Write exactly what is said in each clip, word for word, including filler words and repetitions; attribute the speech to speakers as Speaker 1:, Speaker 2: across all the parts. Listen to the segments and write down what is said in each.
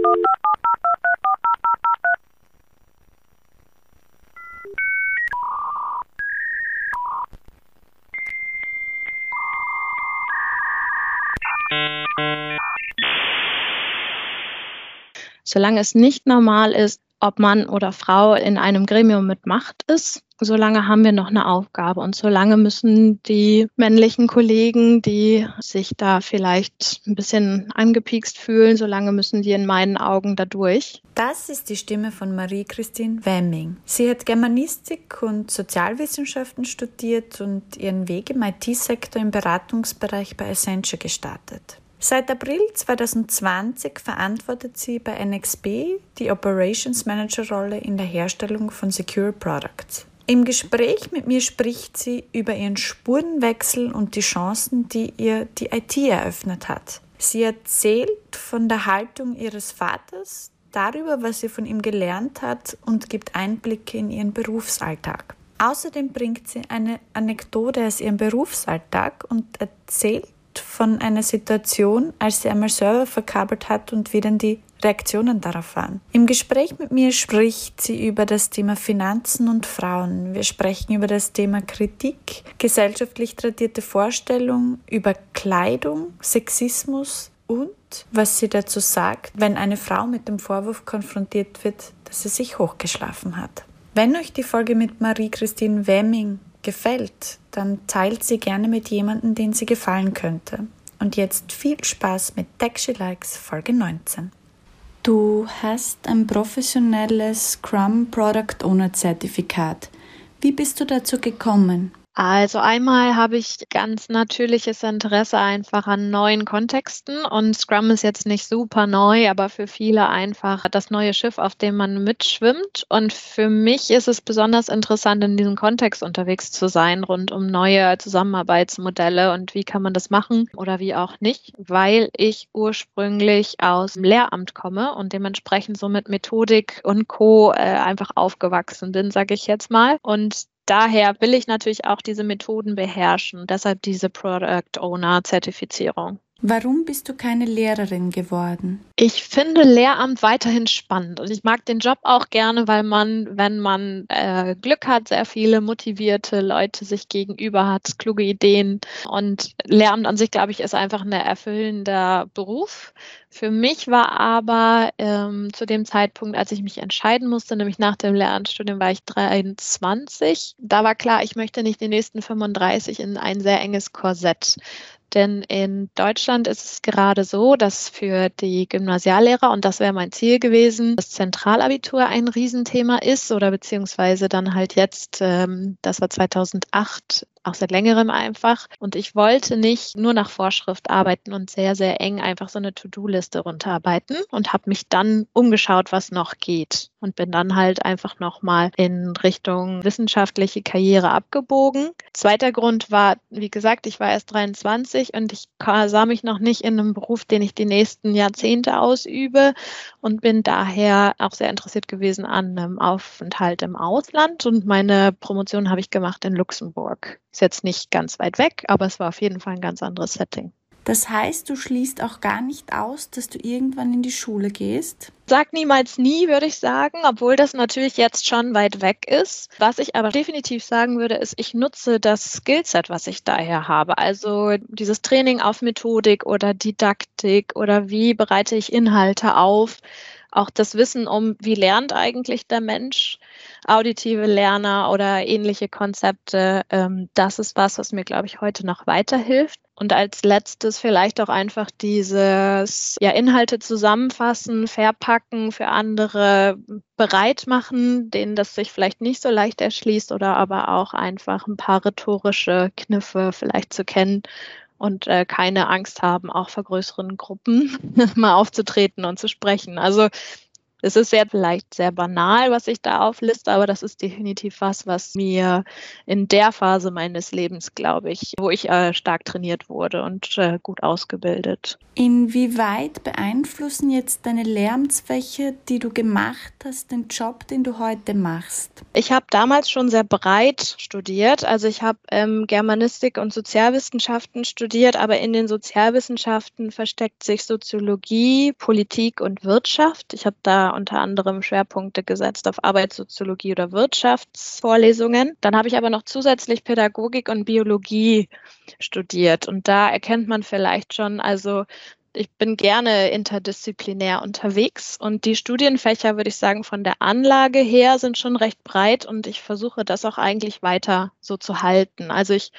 Speaker 1: Solange es nicht normal ist, ob Mann oder Frau in einem Gremium mit Macht ist, solange haben wir noch eine Aufgabe. Und solange müssen die männlichen Kollegen, die sich da vielleicht ein bisschen angepiekst fühlen, solange müssen die in meinen Augen da durch.
Speaker 2: Das ist die Stimme von Marie-Christine Wemming. Sie hat Germanistik und Sozialwissenschaften studiert und ihren Weg im I T-Sektor im Beratungsbereich bei Accenture gestartet. Seit April zwanzig zwanzig verantwortet sie bei N X P die Operations Manager Rolle in der Herstellung von Secure Products. Im Gespräch mit mir spricht sie über ihren Spurenwechsel und die Chancen, die ihr die I T eröffnet hat. Sie erzählt von der Haltung ihres Vaters, darüber, was sie von ihm gelernt hat und gibt Einblicke in ihren Berufsalltag. Außerdem bringt sie eine Anekdote aus ihrem Berufsalltag und erzählt von einer Situation, als sie einmal Server verkabelt hat und wie dann die Reaktionen darauf waren. Im Gespräch mit mir spricht sie über das Thema Finanzen und Frauen. Wir sprechen über das Thema Kritik, gesellschaftlich tradierte Vorstellungen, über Kleidung, Sexismus und was sie dazu sagt, wenn eine Frau mit dem Vorwurf konfrontiert wird, dass sie sich hochgeschlafen hat. Wenn euch die Folge mit Marie-Christine Wemming gefällt, dann teilt sie gerne mit jemandem, den sie gefallen könnte. Und jetzt viel Spaß mit Tech She Likes Folge neunzehn. Du hast ein professionelles Scrum Product Owner Zertifikat. Wie bist du dazu gekommen?
Speaker 1: Also einmal habe ich ganz natürliches Interesse einfach an neuen Kontexten und Scrum ist jetzt nicht super neu, aber für viele einfach das neue Schiff, auf dem man mitschwimmt. Und für mich ist es besonders interessant, in diesem Kontext unterwegs zu sein, rund um neue Zusammenarbeitsmodelle und wie kann man das machen oder wie auch nicht, weil ich ursprünglich aus dem Lehramt komme und dementsprechend so mit Methodik und Co. Äh, einfach aufgewachsen bin, sage ich jetzt mal. Und daher will ich natürlich auch diese Methoden beherrschen, deshalb diese Product Owner Zertifizierung.
Speaker 2: Warum bist du keine Lehrerin geworden?
Speaker 1: Ich finde Lehramt weiterhin spannend und ich mag den Job auch gerne, weil man, wenn man äh, Glück hat, sehr viele motivierte Leute sich gegenüber hat, kluge Ideen und Lehramt an sich, glaube ich, ist einfach ein erfüllender Beruf. Für mich war aber ähm, zu dem Zeitpunkt, als ich mich entscheiden musste, nämlich nach dem Lehramtsstudium war ich dreiundzwanzig, da war klar, ich möchte nicht die nächsten fünfunddreißig in ein sehr enges Korsett. Denn in Deutschland ist es gerade so, dass für die Gymnasiallehrer, und das wäre mein Ziel gewesen, das Zentralabitur ein Riesenthema ist oder beziehungsweise dann halt jetzt, ähm, das war zweitausendacht, auch seit längerem einfach. Und ich wollte nicht nur nach Vorschrift arbeiten und sehr, sehr eng einfach so eine To-Do-Liste runterarbeiten und habe mich dann umgeschaut, was noch geht. Und bin dann halt einfach nochmal in Richtung wissenschaftliche Karriere abgebogen. Zweiter Grund war, wie gesagt, ich war erst dreiundzwanzig und ich sah mich noch nicht in einem Beruf, den ich die nächsten Jahrzehnte ausübe und bin daher auch sehr interessiert gewesen an einem Aufenthalt im Ausland. Und meine Promotion habe ich gemacht in Luxemburg. Ist jetzt nicht ganz weit weg, aber es war auf jeden Fall ein ganz anderes Setting.
Speaker 2: Das heißt, du schließt auch gar nicht aus, dass du irgendwann in die Schule gehst?
Speaker 1: Sag niemals nie, würde ich sagen, obwohl das natürlich jetzt schon weit weg ist. Was ich aber definitiv sagen würde, ist, ich nutze das Skillset, was ich daher habe. Also dieses Training auf Methodik oder Didaktik oder wie bereite ich Inhalte auf. Auch das Wissen um, wie lernt eigentlich der Mensch, auditive Lerner oder ähnliche Konzepte, ähm, das ist was, was mir, glaube ich, heute noch weiterhilft. Und als letztes vielleicht auch einfach dieses ja, Inhalte zusammenfassen, verpacken, für andere bereit machen, denen das sich vielleicht nicht so leicht erschließt oder aber auch einfach ein paar rhetorische Kniffe vielleicht zu kennen. Und äh, keine Angst haben, auch vor größeren Gruppen mal aufzutreten und zu sprechen. Also Es ist sehr vielleicht sehr banal, was ich da aufliste, aber das ist definitiv was, was mir in der Phase meines Lebens, glaube ich, wo ich äh, stark trainiert wurde und äh, gut ausgebildet.
Speaker 2: Inwieweit beeinflussen jetzt deine Lehramtsfächer, die du gemacht hast, den Job, den du heute machst?
Speaker 1: Ich habe damals schon sehr breit studiert. Also ich habe ähm, Germanistik und Sozialwissenschaften studiert, aber in den Sozialwissenschaften versteckt sich Soziologie, Politik und Wirtschaft. Ich habe da unter anderem Schwerpunkte gesetzt auf Arbeitssoziologie oder Wirtschaftsvorlesungen. Dann habe ich aber noch zusätzlich Pädagogik und Biologie studiert. Und da erkennt man vielleicht schon, also ich bin gerne interdisziplinär unterwegs und die Studienfächer, würde ich sagen, von der Anlage her sind schon recht breit und ich versuche das auch eigentlich weiter so zu halten. Also ich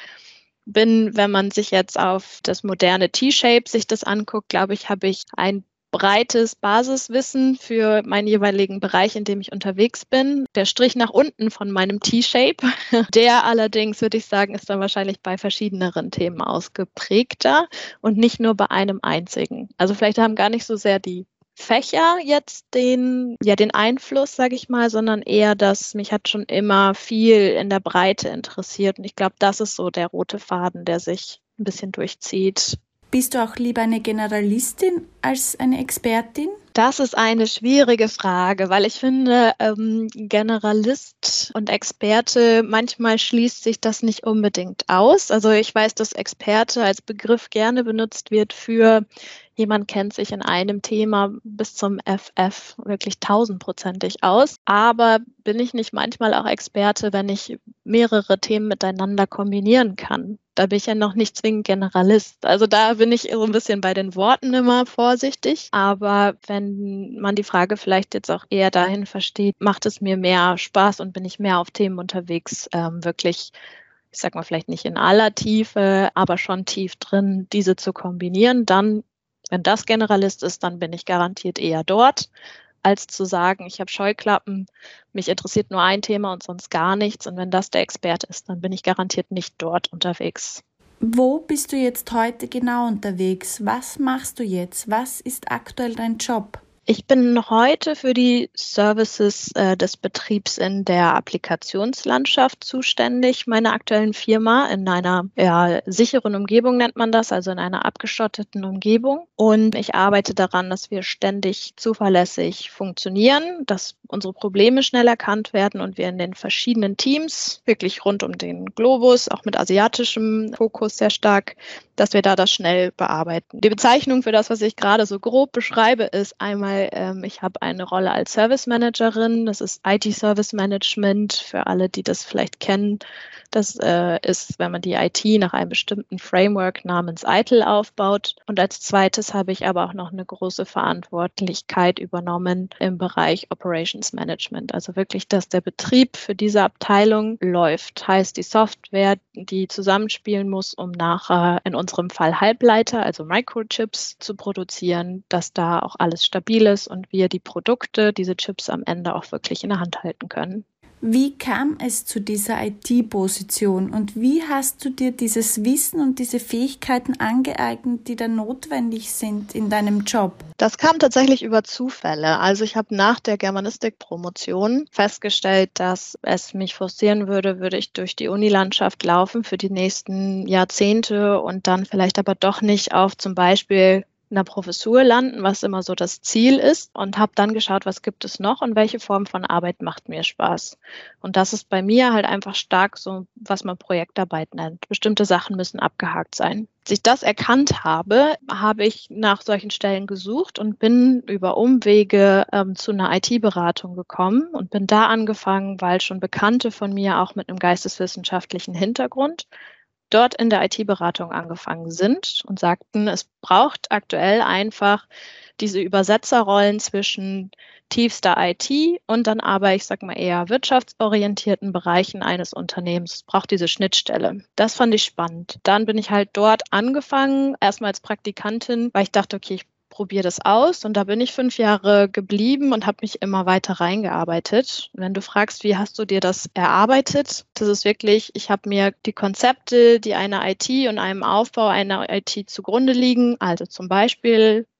Speaker 1: bin, wenn man sich jetzt auf das moderne T-Shape sich das anguckt, glaube ich, habe ich ein breites Basiswissen für meinen jeweiligen Bereich, in dem ich unterwegs bin. Der Strich nach unten von meinem T-Shape, der allerdings, würde ich sagen, ist dann wahrscheinlich bei verschiedeneren Themen ausgeprägter und nicht nur bei einem einzigen. Also vielleicht haben gar nicht so sehr die Fächer jetzt den, ja, den Einfluss, sage ich mal, sondern eher, dass mich hat schon immer viel in der Breite interessiert. Und ich glaube, das ist so der rote Faden, der sich ein bisschen durchzieht.
Speaker 2: Bist du auch lieber eine Generalistin als eine Expertin?
Speaker 1: Das ist eine schwierige Frage, weil ich finde, ähm, Generalist und Experte, manchmal schließt sich das nicht unbedingt aus. Also ich weiß, dass Experte als Begriff gerne benutzt wird für jemand kennt sich in einem Thema bis zum F F wirklich tausendprozentig aus. Aber bin ich nicht manchmal auch Experte, wenn ich mehrere Themen miteinander kombinieren kann? Da bin ich ja noch nicht zwingend Generalist. Also da bin ich so ein bisschen bei den Worten immer vorsichtig. Aber wenn man die Frage vielleicht jetzt auch eher dahin versteht, macht es mir mehr Spaß und bin ich mehr auf Themen unterwegs, ähm, wirklich, ich sag mal vielleicht nicht in aller Tiefe, aber schon tief drin, diese zu kombinieren, dann, wenn das Generalist ist, dann bin ich garantiert eher dort, als zu sagen, ich habe Scheuklappen, mich interessiert nur ein Thema und sonst gar nichts. Und wenn das der Experte ist, dann bin ich garantiert nicht dort unterwegs.
Speaker 2: Wo bist du jetzt heute genau unterwegs? Was machst du jetzt? Was ist aktuell dein Job?
Speaker 1: Ich bin heute für die Services äh, des Betriebs in der Applikationslandschaft zuständig, meiner aktuellen Firma, in einer ja, sicheren Umgebung nennt man das, also in einer abgeschotteten Umgebung. Und ich arbeite daran, dass wir ständig zuverlässig funktionieren, dass unsere Probleme schnell erkannt werden und wir in den verschiedenen Teams, wirklich rund um den Globus, auch mit asiatischem Fokus sehr stark, dass wir da das schnell bearbeiten. Die Bezeichnung für das, was ich gerade so grob beschreibe, ist einmal, ähm, ich habe eine Rolle als Service Managerin, das ist I T Service Management, für alle, die das vielleicht kennen. Das äh, ist, wenn man die I T nach einem bestimmten Framework namens I T I L aufbaut. Und als zweites habe ich aber auch noch eine große Verantwortlichkeit übernommen im Bereich Operations Management. Also wirklich, dass der Betrieb für diese Abteilung läuft. Heißt die Software, die zusammenspielen muss, um nachher in unserem Fall Halbleiter, also Microchips zu produzieren, dass da auch alles stabil ist und wir die Produkte, diese Chips am Ende auch wirklich in der Hand halten können.
Speaker 2: Wie kam es zu dieser I T-Position und wie hast du dir dieses Wissen und diese Fähigkeiten angeeignet, die da notwendig sind in deinem Job?
Speaker 1: Das kam tatsächlich über Zufälle. Also ich habe nach der Germanistik-Promotion festgestellt, dass es mich frustrieren würde, würde ich durch die Unilandschaft laufen für die nächsten Jahrzehnte und dann vielleicht aber doch nicht auf zum Beispiel einer Professur landen, was immer so das Ziel ist, und habe dann geschaut, was gibt es noch und welche Form von Arbeit macht mir Spaß. Und das ist bei mir halt einfach stark so, was man Projektarbeit nennt. Bestimmte Sachen müssen abgehakt sein. Als ich das erkannt habe, habe ich nach solchen Stellen gesucht und bin über Umwege ähm, zu einer I T-Beratung gekommen und bin da angefangen, weil schon Bekannte von mir auch mit einem geisteswissenschaftlichen Hintergrund dort in der I T-Beratung angefangen sind und sagten, es braucht aktuell einfach diese Übersetzerrollen zwischen tiefster I T und dann aber, ich sag mal, eher wirtschaftsorientierten Bereichen eines Unternehmens. Es braucht diese Schnittstelle. Das fand ich spannend. Dann bin ich halt dort angefangen, erstmal als Praktikantin, weil ich dachte, okay, ich probiere das aus und da bin ich fünf Jahre geblieben und habe mich immer weiter reingearbeitet. Wenn du fragst, wie hast du dir das erarbeitet, das ist wirklich, ich habe mir die Konzepte, die einer I T und einem Aufbau einer I T zugrunde liegen, also zum Beispiel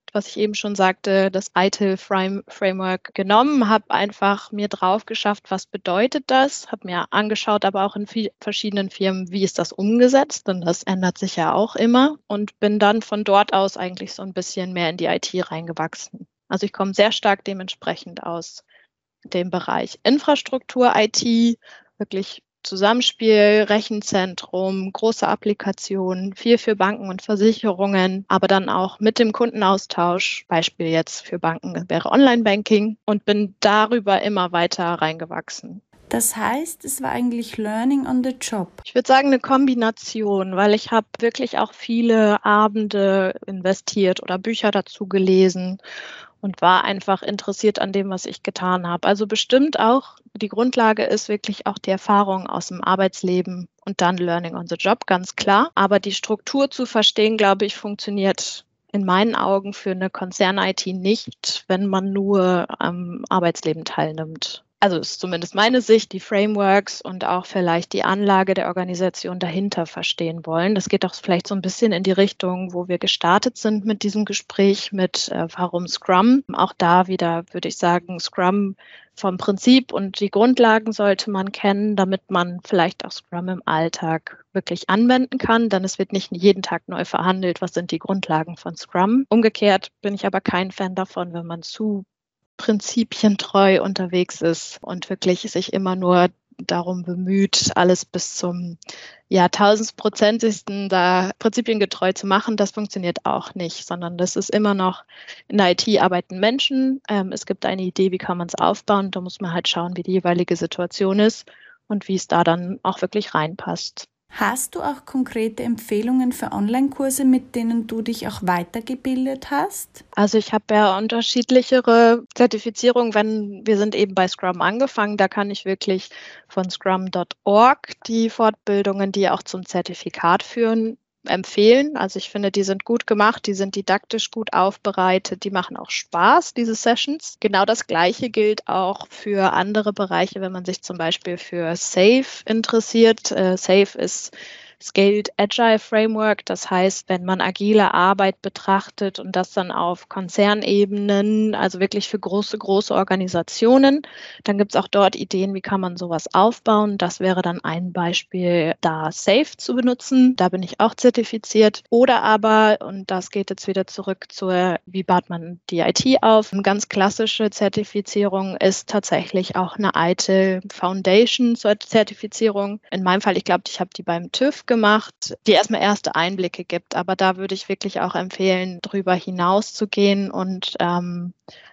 Speaker 1: was ich eben schon sagte, das I T I L-Framework genommen, habe einfach mir drauf geschafft, was bedeutet das, habe mir angeschaut, aber auch in viel, verschiedenen Firmen, wie ist das umgesetzt, denn das ändert sich ja auch immer und bin dann von dort aus eigentlich so ein bisschen mehr in die I T reingewachsen. Also ich komme sehr stark dementsprechend aus dem Bereich Infrastruktur I T, wirklich Zusammenspiel, Rechenzentrum, große Applikationen, viel für Banken und Versicherungen, aber dann auch mit dem Kundenaustausch, Beispiel jetzt für Banken wäre Online-Banking und bin darüber immer weiter reingewachsen.
Speaker 2: Das heißt, es war eigentlich Learning on the Job.
Speaker 1: Ich würde sagen, eine Kombination, weil ich habe wirklich auch viele Abende investiert oder Bücher dazu gelesen und war einfach interessiert an dem, was ich getan habe. Also bestimmt auch, die Grundlage ist wirklich auch die Erfahrung aus dem Arbeitsleben und dann Learning on the Job, ganz klar. Aber die Struktur zu verstehen, glaube ich, funktioniert in meinen Augen für eine Konzern-I T nicht, wenn man nur am Arbeitsleben teilnimmt. Also ist zumindest meine Sicht, die Frameworks und auch vielleicht die Anlage der Organisation dahinter verstehen wollen. Das geht auch vielleicht so ein bisschen in die Richtung, wo wir gestartet sind mit diesem Gespräch mit äh, warum Scrum. Auch da wieder würde ich sagen, Scrum vom Prinzip und die Grundlagen sollte man kennen, damit man vielleicht auch Scrum im Alltag wirklich anwenden kann, denn es wird nicht jeden Tag neu verhandelt, was sind die Grundlagen von Scrum. Umgekehrt bin ich aber kein Fan davon, wenn man zu prinzipientreu unterwegs ist und wirklich sich immer nur darum bemüht, alles bis zum ja, tausendprozentigsten da prinzipiengetreu zu machen. Das funktioniert auch nicht, sondern das ist immer noch, in der I T arbeiten Menschen. Ähm, es gibt eine Idee, wie kann man es aufbauen. Da muss man halt schauen, wie die jeweilige Situation ist und wie es da dann auch wirklich reinpasst.
Speaker 2: Hast du auch konkrete Empfehlungen für Online-Kurse, mit denen du dich auch weitergebildet hast?
Speaker 1: Also ich habe ja unterschiedlichere Zertifizierungen, wenn wir sind eben bei Scrum angefangen, da kann ich wirklich von scrum Punkt org die Fortbildungen, die auch zum Zertifikat führen, empfehlen. Also ich finde, die sind gut gemacht, die sind didaktisch gut aufbereitet, die machen auch Spaß, diese Sessions. Genau das Gleiche gilt auch für andere Bereiche, wenn man sich zum Beispiel für SAFe interessiert. Äh, SAFe ist Scaled Agile Framework, das heißt, wenn man agile Arbeit betrachtet und das dann auf Konzernebenen, also wirklich für große, große Organisationen, dann gibt es auch dort Ideen, wie kann man sowas aufbauen. Das wäre dann ein Beispiel, da SAFe zu benutzen. Da bin ich auch zertifiziert. Oder aber, und das geht jetzt wieder zurück zur, wie baut man die I T auf. Eine ganz klassische Zertifizierung ist tatsächlich auch eine I T I L Foundation Zertifizierung. In meinem Fall, ich glaube, ich habe die beim TÜV gemacht, die erstmal erste Einblicke gibt. Aber da würde ich wirklich auch empfehlen, drüber hinaus zu gehen und ähm,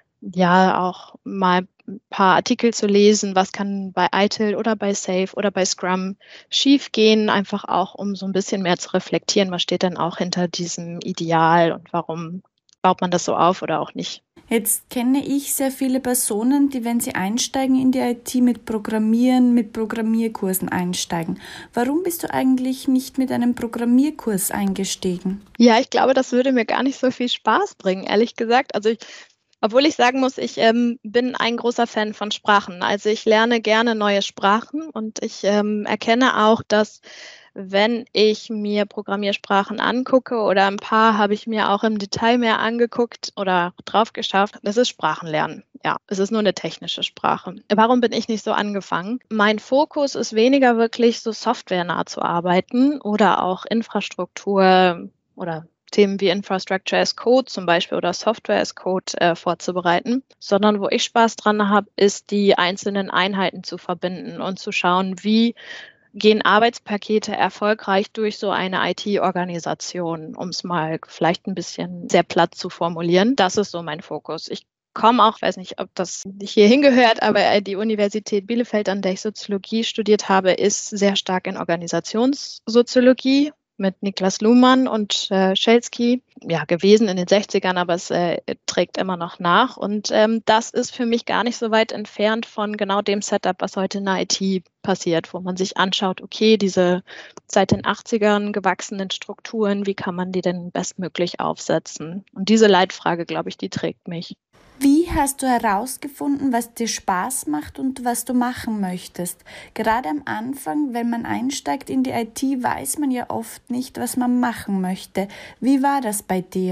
Speaker 1: ja auch mal ein paar Artikel zu lesen, was kann bei I T I L oder bei SAFe oder bei Scrum schiefgehen, einfach auch, um so ein bisschen mehr zu reflektieren, was steht denn auch hinter diesem Ideal und warum baut man das so auf oder auch nicht.
Speaker 2: Jetzt kenne ich sehr viele Personen, die, wenn sie einsteigen in die I T, mit Programmieren, mit Programmierkursen einsteigen. Warum bist du eigentlich nicht mit einem Programmierkurs eingestiegen?
Speaker 1: Ja, ich glaube, das würde mir gar nicht so viel Spaß bringen, ehrlich gesagt. Also ich, obwohl ich sagen muss, ich ähm, bin ein großer Fan von Sprachen. Also ich lerne gerne neue Sprachen und ich ähm, erkenne auch, dass wenn ich mir Programmiersprachen angucke oder ein paar habe ich mir auch im Detail mehr angeguckt oder drauf geschafft, das ist Sprachenlernen. Ja, es ist nur eine technische Sprache. Warum bin ich nicht so angefangen? Mein Fokus ist weniger wirklich so softwarenah zu arbeiten oder auch Infrastruktur oder Themen wie Infrastructure as Code zum Beispiel oder Software as Code äh, vorzubereiten, sondern wo ich Spaß dran habe, ist die einzelnen Einheiten zu verbinden und zu schauen, wie gehen Arbeitspakete erfolgreich durch so eine I T-Organisation, um es mal vielleicht ein bisschen sehr platt zu formulieren. Das ist so mein Fokus. Ich komme auch, weiß nicht, ob das hier hingehört, aber die Universität Bielefeld, an der ich Soziologie studiert habe, ist sehr stark in Organisationssoziologie mit Niklas Luhmann und äh, Schelsky, ja, gewesen in den sechzigern, aber es äh, trägt immer noch nach. Und ähm, das ist für mich gar nicht so weit entfernt von genau dem Setup, was heute in der I T passiert, wo man sich anschaut, okay, diese seit den achtzigern gewachsenen Strukturen, wie kann man die denn bestmöglich aufsetzen? Und diese Leitfrage, glaube ich, die trägt mich.
Speaker 2: Wie hast du herausgefunden, was dir Spaß macht und was du machen möchtest? Gerade am Anfang, wenn man einsteigt in die I T, weiß man ja oft nicht, was man machen möchte. Wie war das bei dir?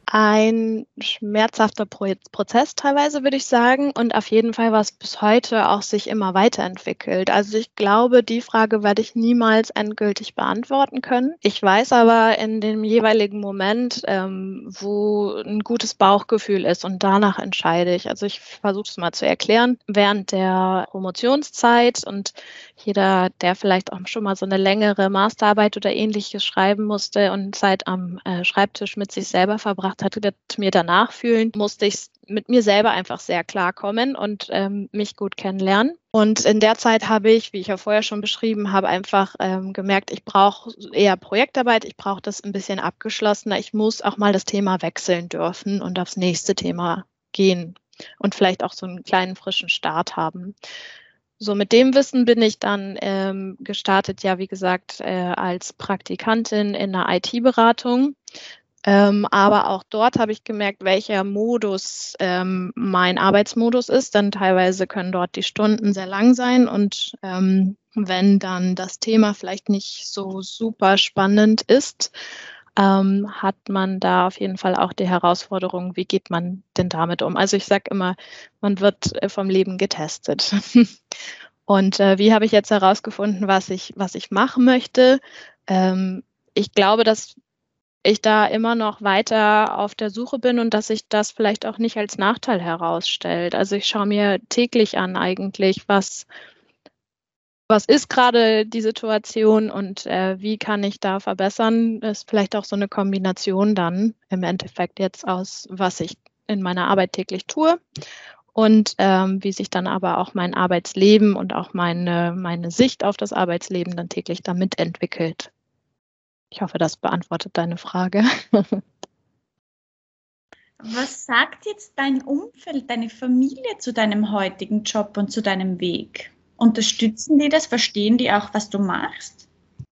Speaker 1: ein schmerzhafter Pro- Prozess teilweise, würde ich sagen, und auf jeden Fall, was bis heute auch sich immer weiterentwickelt. Also ich glaube, die Frage werde ich niemals endgültig beantworten können. Ich weiß aber in dem jeweiligen Moment, ähm, wo ein gutes Bauchgefühl ist und danach entscheide ich. Also ich versuche es mal zu erklären. Während der Promotionszeit und jeder, der vielleicht auch schon mal so eine längere Masterarbeit oder ähnliches schreiben musste und Zeit am äh, Schreibtisch mit sich selber verbracht hat, wird mir danach fühlen, musste ich mit mir selber einfach sehr klarkommen und ähm, mich gut kennenlernen. Und in der Zeit habe ich, wie ich ja vorher schon beschrieben habe, einfach ähm, gemerkt, ich brauche eher Projektarbeit, ich brauche das ein bisschen abgeschlossener. Ich muss auch mal das Thema wechseln dürfen und aufs nächste Thema gehen und vielleicht auch so einen kleinen frischen Start haben. So, mit dem Wissen bin ich dann ähm, gestartet, ja, wie gesagt, äh, als Praktikantin in einer I T-Beratung. Ähm, aber auch dort habe ich gemerkt, welcher Modus ähm, mein Arbeitsmodus ist. Denn teilweise können dort die Stunden sehr lang sein. Und ähm, wenn dann das Thema vielleicht nicht so super spannend ist, ähm, hat man da auf jeden Fall auch die Herausforderung, wie geht man denn damit um? Also ich sage immer, man wird äh, vom Leben getestet. Und äh, wie habe ich jetzt herausgefunden, was ich, was ich machen möchte? Ähm, ich glaube, dass ich da immer noch weiter auf der Suche bin und dass sich das vielleicht auch nicht als Nachteil herausstellt. Also ich schaue mir täglich an eigentlich, was, was ist gerade die Situation und äh, wie kann ich da verbessern. Das ist vielleicht auch so eine Kombination dann im Endeffekt jetzt aus, was ich in meiner Arbeit täglich tue und ähm, wie sich dann aber auch mein Arbeitsleben und auch meine, meine Sicht auf das Arbeitsleben dann täglich damit entwickelt. Ich hoffe, das beantwortet deine Frage.
Speaker 3: Was sagt jetzt dein Umfeld, deine Familie zu deinem heutigen Job und zu deinem Weg? Unterstützen die das? Verstehen die auch, was du machst?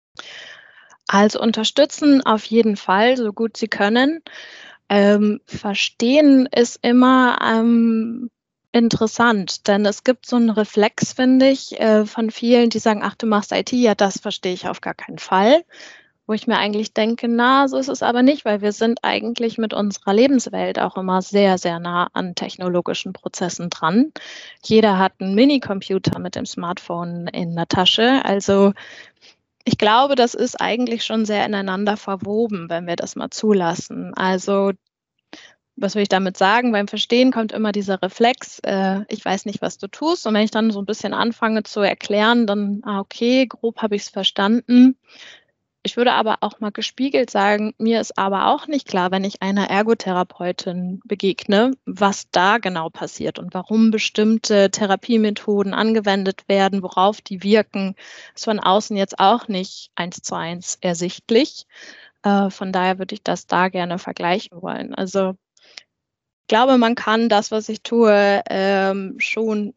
Speaker 1: Also unterstützen auf jeden Fall, so gut sie können. Ähm, verstehen ist immer ähm, interessant, denn es gibt so einen Reflex, finde ich, äh, von vielen, die sagen, ach, du machst I T, ja, das verstehe ich auf gar keinen Fall. Wo ich mir eigentlich denke, na, so ist es aber nicht, weil wir sind eigentlich mit unserer Lebenswelt auch immer sehr, sehr nah an technologischen Prozessen dran. Jeder hat einen Minicomputer mit dem Smartphone in der Tasche. Also ich glaube, das ist eigentlich schon sehr ineinander verwoben, wenn wir das mal zulassen. Also was will ich damit sagen? Beim Verstehen kommt immer dieser Reflex, äh, ich weiß nicht, was du tust. Und wenn ich dann so ein bisschen anfange zu erklären, dann, ah, okay, grob habe ich es verstanden. Ich würde aber auch mal gespiegelt sagen, mir ist aber auch nicht klar, wenn ich einer Ergotherapeutin begegne, was da genau passiert und warum bestimmte Therapiemethoden angewendet werden, worauf die wirken, ist von außen jetzt auch nicht eins zu eins ersichtlich. Äh, von daher würde ich das da gerne vergleichen wollen. Also ich glaube, man kann das, was ich tue, ähm, schon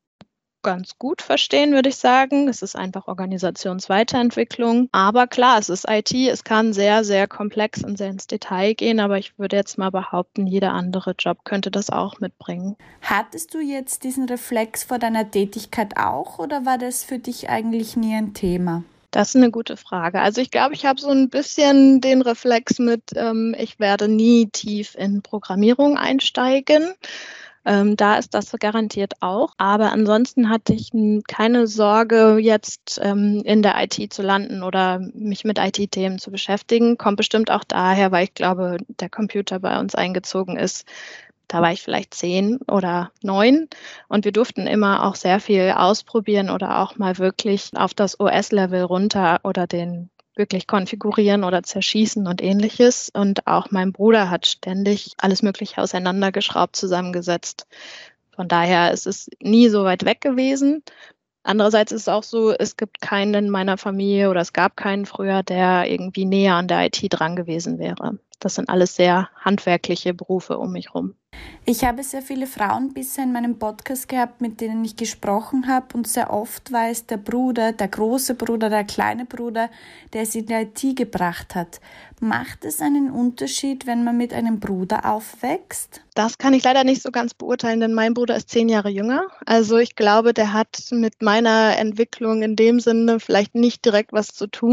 Speaker 1: ganz gut verstehen, würde ich sagen. Es ist einfach Organisationsweiterentwicklung. Aber klar, es ist I T, es kann sehr, sehr komplex und sehr ins Detail gehen, aber ich würde jetzt mal behaupten, jeder andere Job könnte das auch mitbringen.
Speaker 2: Hattest du jetzt diesen Reflex vor deiner Tätigkeit auch oder war das für dich eigentlich nie ein Thema?
Speaker 1: Das ist eine gute Frage. Also ich glaube, ich habe so ein bisschen den Reflex mit, ähm, ich werde nie tief in Programmierung einsteigen. Ähm, da ist das garantiert auch. Aber ansonsten hatte ich n- keine Sorge, jetzt ähm, in der I T zu landen oder mich mit I T-Themen zu beschäftigen. Kommt bestimmt auch daher, weil ich glaube, der Computer bei uns eingezogen ist. Da war ich vielleicht zehn oder neun und wir durften immer auch sehr viel ausprobieren oder auch mal wirklich auf das O S-Level runter oder den wirklich konfigurieren oder zerschießen und ähnliches. Und auch mein Bruder hat ständig alles Mögliche auseinandergeschraubt, zusammengesetzt. Von daher ist es nie so weit weg gewesen. Andererseits ist es auch so, es gibt keinen in meiner Familie oder es gab keinen früher, der irgendwie näher an der I T dran gewesen wäre. Das sind alles sehr handwerkliche Berufe um mich rum.
Speaker 2: Ich habe sehr viele Frauen bisher in meinem Podcast gehabt, mit denen ich gesprochen habe und sehr oft war es der Bruder, der große Bruder, der kleine Bruder, der sie in die I T gebracht hat. Macht es einen Unterschied, wenn man mit einem Bruder aufwächst?
Speaker 1: Das kann ich leider nicht so ganz beurteilen, denn mein Bruder ist zehn Jahre jünger. Also ich glaube, der hat mit meiner Entwicklung in dem Sinne vielleicht nicht direkt was zu tun.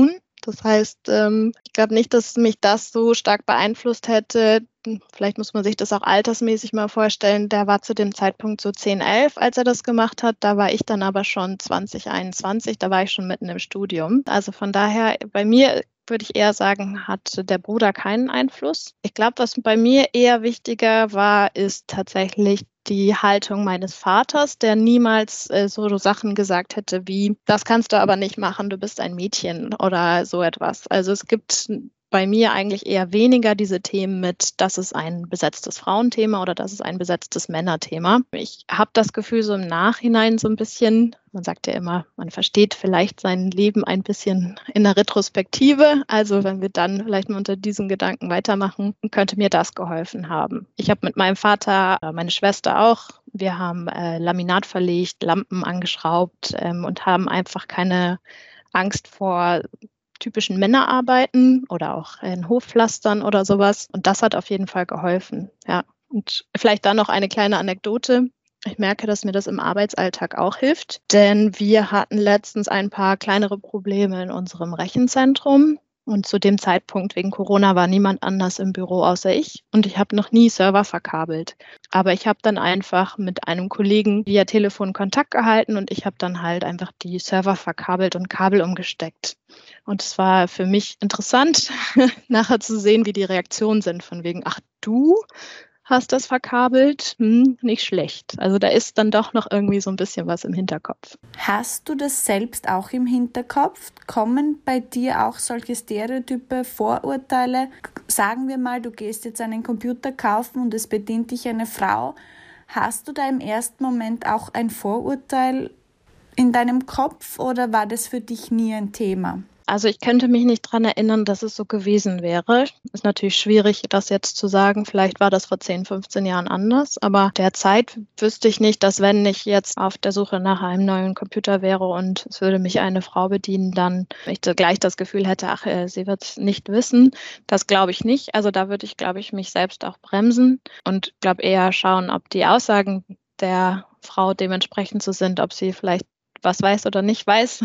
Speaker 1: Das heißt, ähm, ich glaube nicht, dass mich das so stark beeinflusst hätte. Vielleicht muss man sich das auch altersmäßig mal vorstellen. Der war zu dem Zeitpunkt so zehn, elf, als er das gemacht hat. Da war ich dann aber schon zwanzig, einundzwanzig. Da war ich schon mitten im Studium. Also von daher, bei mir würde ich eher sagen, hat der Bruder keinen Einfluss. Ich glaube, was bei mir eher wichtiger war, ist tatsächlich die Haltung meines Vaters, der niemals äh, so Sachen gesagt hätte wie, das kannst du aber nicht machen, du bist ein Mädchen oder so etwas. Also es gibt bei mir eigentlich eher weniger diese Themen mit, das ist ein besetztes Frauenthema oder das ist ein besetztes Männerthema. Ich habe das Gefühl, so im Nachhinein so ein bisschen, man sagt ja immer, man versteht vielleicht sein Leben ein bisschen in der Retrospektive. Also wenn wir dann vielleicht mal unter diesen Gedanken weitermachen, könnte mir das geholfen haben. Ich habe mit meinem Vater, meine Schwester auch, wir haben äh, Laminat verlegt, Lampen angeschraubt ähm, und haben einfach keine Angst vor typischen Männerarbeiten oder auch in Hofpflastern oder sowas. Und das hat auf jeden Fall geholfen. Ja. Und vielleicht dann noch eine kleine Anekdote. Ich merke, dass mir das im Arbeitsalltag auch hilft, denn wir hatten letztens ein paar kleinere Probleme in unserem Rechenzentrum. Und zu dem Zeitpunkt wegen Corona war niemand anders im Büro außer ich. Und ich habe noch nie Server verkabelt. Aber ich habe dann einfach mit einem Kollegen via Telefon Kontakt gehalten und ich habe dann halt einfach die Server verkabelt und Kabel umgesteckt. Und es war für mich interessant, nachher zu sehen, wie die Reaktionen sind von wegen, ach du hast das verkabelt? Hm, nicht schlecht. Also da ist dann doch noch irgendwie so ein bisschen was im Hinterkopf.
Speaker 2: Hast du das selbst auch im Hinterkopf? Kommen bei dir auch solche Stereotype, Vorurteile? Sagen wir mal, du gehst jetzt einen Computer kaufen und es bedient dich eine Frau. Hast du da im ersten Moment auch ein Vorurteil in deinem Kopf oder war das für dich nie ein Thema?
Speaker 1: Also ich könnte mich nicht dran erinnern, dass es so gewesen wäre. Ist natürlich schwierig, das jetzt zu sagen. Vielleicht war das vor zehn, fünfzehn Jahren anders. Aber derzeit wüsste ich nicht, dass wenn ich jetzt auf der Suche nach einem neuen Computer wäre und es würde mich eine Frau bedienen, dann ich gleich das Gefühl hätte, ach, sie wird es nicht wissen. Das glaube ich nicht. Also da würde ich, glaube ich, mich selbst auch bremsen und glaube eher schauen, ob die Aussagen der Frau dementsprechend so sind, ob sie vielleicht was weiß oder nicht weiß.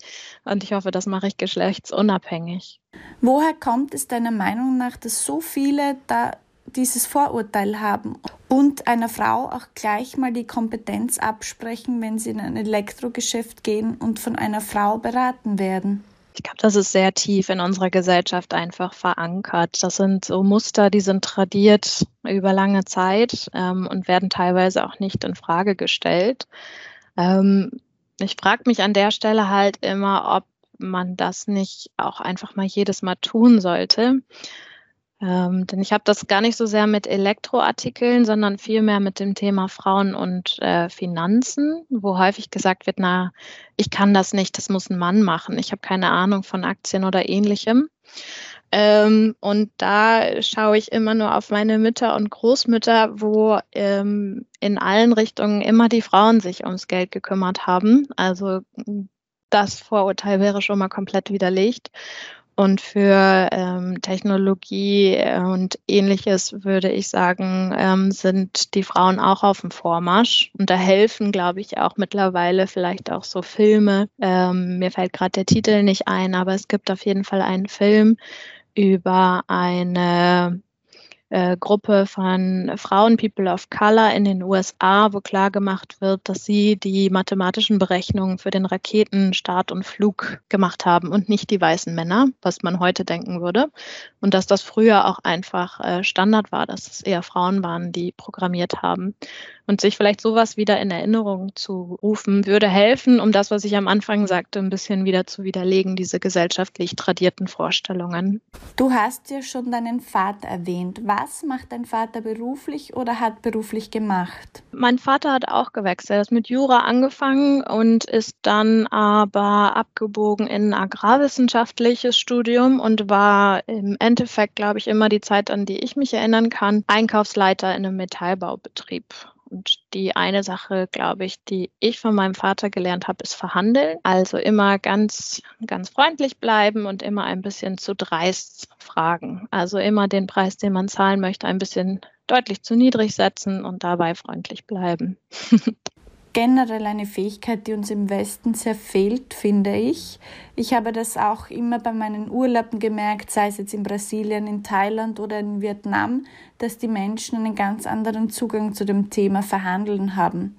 Speaker 1: Und ich hoffe, das mache ich geschlechtsunabhängig.
Speaker 2: Woher kommt es deiner Meinung nach, dass so viele da dieses Vorurteil haben und einer Frau auch gleich mal die Kompetenz absprechen, wenn sie in ein Elektrogeschäft gehen und von einer Frau beraten werden?
Speaker 1: Ich glaube, das ist sehr tief in unserer Gesellschaft einfach verankert. Das sind so Muster, die sind tradiert über lange Zeit ähm, und werden teilweise auch nicht in Frage gestellt. Ähm, Ich frage mich an der Stelle halt immer, ob man das nicht auch einfach mal jedes Mal tun sollte. Ähm, denn ich habe das gar nicht so sehr mit Elektroartikeln, sondern vielmehr mit dem Thema Frauen und äh, Finanzen, wo häufig gesagt wird, na, ich kann das nicht, das muss ein Mann machen. Ich habe keine Ahnung von Aktien oder Ähnlichem. Ähm, und da schaue ich immer nur auf meine Mütter und Großmütter, wo ähm, in allen Richtungen immer die Frauen sich ums Geld gekümmert haben. Also das Vorurteil wäre schon mal komplett widerlegt. Und für ähm, Technologie und Ähnliches würde ich sagen, ähm, sind die Frauen auch auf dem Vormarsch. Und da helfen, glaube ich, auch mittlerweile vielleicht auch so Filme. Ähm, mir fällt gerade der Titel nicht ein, aber es gibt auf jeden Fall einen Film über eine äh, Gruppe von Frauen, People of Color in den U S A, wo klar gemacht wird, dass sie die mathematischen Berechnungen für den Raketenstart und Flug gemacht haben und nicht die weißen Männer, was man heute denken würde. Und dass das früher auch einfach äh, Standard war, dass es eher Frauen waren, die programmiert haben. Und sich vielleicht sowas wieder in Erinnerung zu rufen, würde helfen, um das, was ich am Anfang sagte, ein bisschen wieder zu widerlegen, diese gesellschaftlich tradierten Vorstellungen.
Speaker 2: Du hast ja schon deinen Vater erwähnt. Was macht dein Vater beruflich oder hat beruflich gemacht?
Speaker 1: Mein Vater hat auch gewechselt. Er ist mit Jura angefangen und ist dann aber abgebogen in ein agrarwissenschaftliches Studium und war im Endeffekt, glaube ich, immer die Zeit, an die ich mich erinnern kann, Einkaufsleiter in einem Metallbaubetrieb. Und die eine Sache, glaube ich, die ich von meinem Vater gelernt habe, ist verhandeln. Also immer ganz, ganz freundlich bleiben und immer ein bisschen zu dreist fragen. Also immer den Preis, den man zahlen möchte, ein bisschen deutlich zu niedrig setzen und dabei freundlich bleiben.
Speaker 2: generell eine Fähigkeit, die uns im Westen sehr fehlt, finde ich. Ich habe das auch immer bei meinen Urlauben gemerkt, sei es jetzt in Brasilien, in Thailand oder in Vietnam, dass die Menschen einen ganz anderen Zugang zu dem Thema Verhandeln haben.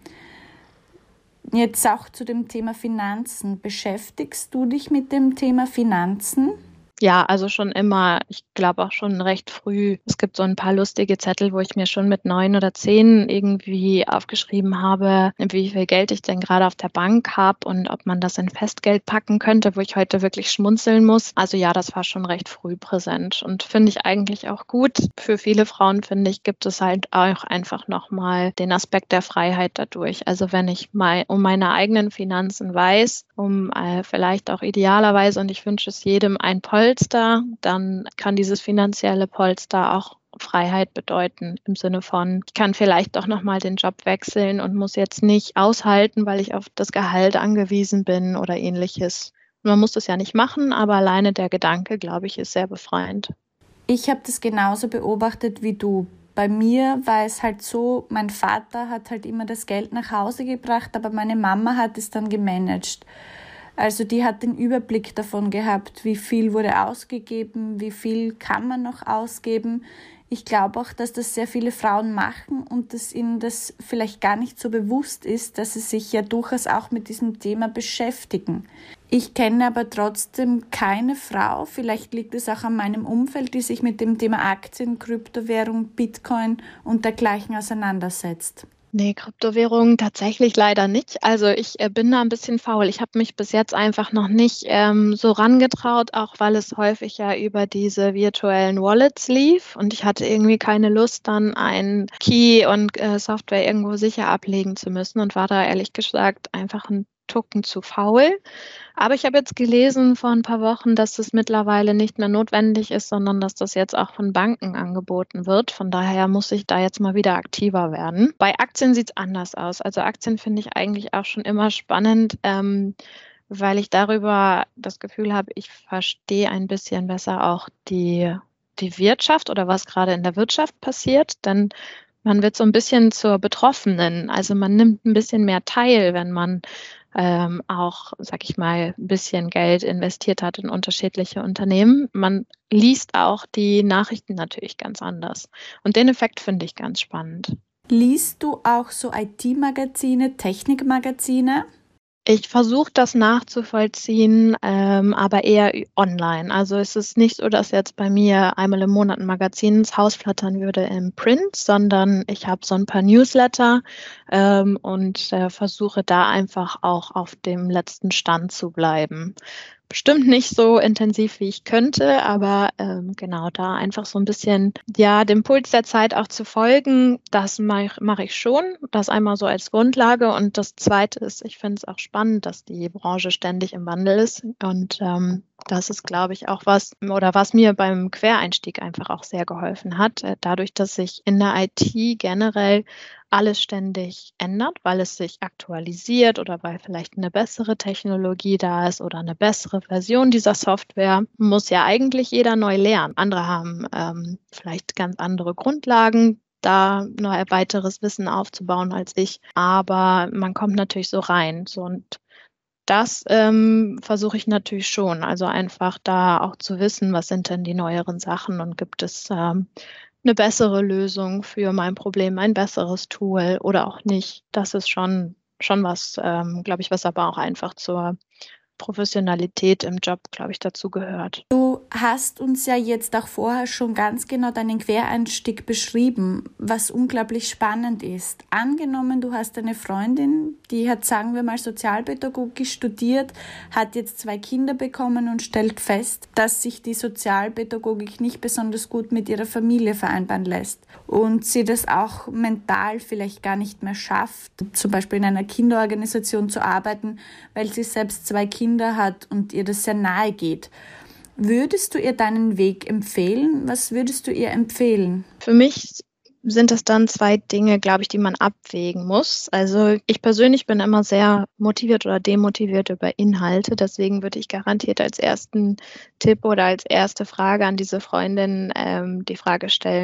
Speaker 2: Jetzt auch zu dem Thema Finanzen. Beschäftigst du dich mit dem Thema Finanzen?
Speaker 1: Ja, also schon immer, ich glaube auch schon recht früh. Es gibt so ein paar lustige Zettel, wo ich mir schon mit neun oder zehn irgendwie aufgeschrieben habe, wie viel Geld ich denn gerade auf der Bank habe und ob man das in Festgeld packen könnte, wo ich heute wirklich schmunzeln muss. Also ja, das war schon recht früh präsent und finde ich eigentlich auch gut. Für viele Frauen, finde ich, gibt es halt auch einfach nochmal den Aspekt der Freiheit dadurch. Also wenn ich mal um meine eigenen Finanzen weiß, um äh, vielleicht auch idealerweise, und ich wünsche es jedem, ein Polster, dann kann dieses finanzielle Polster auch Freiheit bedeuten, im Sinne von, ich kann vielleicht doch nochmal den Job wechseln und muss jetzt nicht aushalten, weil ich auf das Gehalt angewiesen bin oder ähnliches. Man muss das ja nicht machen, aber alleine der Gedanke, glaube ich, ist sehr befreiend.
Speaker 2: Ich habe das genauso beobachtet wie du. Bei mir war es halt so, mein Vater hat halt immer das Geld nach Hause gebracht, aber meine Mama hat es dann gemanagt. Also die hat den Überblick davon gehabt, wie viel wurde ausgegeben, wie viel kann man noch ausgeben. Ich glaube auch, dass das sehr viele Frauen machen und dass ihnen das vielleicht gar nicht so bewusst ist, dass sie sich ja durchaus auch mit diesem Thema beschäftigen. Ich kenne aber trotzdem keine Frau, vielleicht liegt es auch an meinem Umfeld, die sich mit dem Thema Aktien, Kryptowährung, Bitcoin und dergleichen auseinandersetzt.
Speaker 1: Nee, Kryptowährungen tatsächlich leider nicht. Also ich äh, bin da ein bisschen faul. Ich habe mich bis jetzt einfach noch nicht ähm, so rangetraut, auch weil es häufig ja über diese virtuellen Wallets lief und ich hatte irgendwie keine Lust, dann ein Key und äh, Software irgendwo sicher ablegen zu müssen und war da ehrlich gesagt einfach ein Tucken zu faul. Aber ich habe jetzt gelesen vor ein paar Wochen, dass das mittlerweile nicht mehr notwendig ist, sondern dass das jetzt auch von Banken angeboten wird. Von daher muss ich da jetzt mal wieder aktiver werden. Bei Aktien sieht es anders aus. Also Aktien finde ich eigentlich auch schon immer spannend, ähm, weil ich darüber das Gefühl habe, ich verstehe ein bisschen besser auch die, die Wirtschaft oder was gerade in der Wirtschaft passiert. Denn man wird so ein bisschen zur Betroffenen. Also man nimmt ein bisschen mehr teil, wenn man ähm, auch, sag ich mal, ein bisschen Geld investiert hat in unterschiedliche Unternehmen. Man liest auch die Nachrichten natürlich ganz anders. Und den Effekt finde ich ganz spannend.
Speaker 2: Liest du auch so I T-Magazine, Technikmagazine?
Speaker 1: Ich versuche das nachzuvollziehen, ähm, aber eher online. Also es ist nicht so, dass jetzt bei mir einmal im Monat ein Magazin ins Haus flattern würde im Print, sondern ich habe so ein paar Newsletter ähm, und äh, versuche da einfach auch auf dem letzten Stand zu bleiben. Bestimmt nicht so intensiv, wie ich könnte, aber ähm, genau da einfach so ein bisschen, ja, dem Puls der Zeit auch zu folgen, das mache mach ich schon. Das einmal so als Grundlage. Und das Zweite ist, ich finde es auch spannend, dass die Branche ständig im Wandel ist. Und ähm, das ist, glaube ich, auch was, oder was mir beim Quereinstieg einfach auch sehr geholfen hat. Äh, dadurch, dass sich in der I T generell alles ständig ändert, weil es sich aktualisiert oder weil vielleicht eine bessere Technologie da ist oder eine bessere Version dieser Software, muss ja eigentlich jeder neu lernen. Andere haben ähm, vielleicht ganz andere Grundlagen, da noch weiteres Wissen aufzubauen als ich, aber man kommt natürlich so rein. So, und das ähm, versuche ich natürlich schon, also einfach da auch zu wissen, was sind denn die neueren Sachen und gibt es ähm, eine bessere Lösung für mein Problem, ein besseres Tool oder auch nicht. Das ist schon, schon was, ähm, glaube ich, was aber auch einfach zur Professionalität im Job, glaube ich, dazu gehört.
Speaker 2: Du hast uns ja jetzt auch vorher schon ganz genau deinen Quereinstieg beschrieben, was unglaublich spannend ist. Angenommen, du hast eine Freundin, die hat, sagen wir mal, Sozialpädagogik studiert, hat jetzt zwei Kinder bekommen und stellt fest, dass sich die Sozialpädagogik nicht besonders gut mit ihrer Familie vereinbaren lässt und sie das auch mental vielleicht gar nicht mehr schafft, zum Beispiel in einer Kinderorganisation zu arbeiten, weil sie selbst zwei Kinder hat und ihr das sehr nahe geht. Würdest du ihr deinen Weg empfehlen? Was würdest du ihr empfehlen?
Speaker 1: Für mich sind das dann zwei Dinge, glaube ich, die man abwägen muss. Also ich persönlich bin immer sehr motiviert oder demotiviert über Inhalte. Deswegen würde ich garantiert als ersten Tipp oder als erste Frage an diese Freundin ähm, die Frage stellen,